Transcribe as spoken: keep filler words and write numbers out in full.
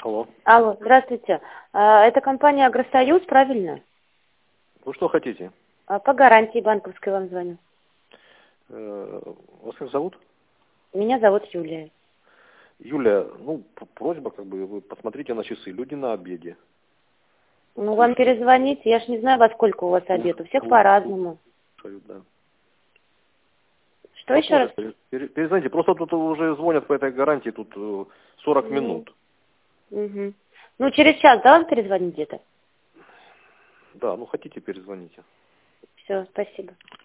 Алло. Алло, здравствуйте. А, Это компания «Агросоюз», правильно? Вы что хотите? А, По гарантии банковской вам звоню. Э, Вас как зовут? Меня зовут Юлия. Юля, ну, п- просьба, как бы, вы посмотрите на часы. Люди на обеде. Ну, вам перезвонить, я ж не знаю, во сколько у вас обед. У всех Слушают, по-разному. да. Что еще раз? Посмотрят. Пере- Перезвоните. Просто тут уже звонят по этой гарантии, тут э, сорок Ну, минут. мгм. Ну, через час, да, вам перезвонить где-то? Да, ну хотите, перезвоните. Все, спасибо.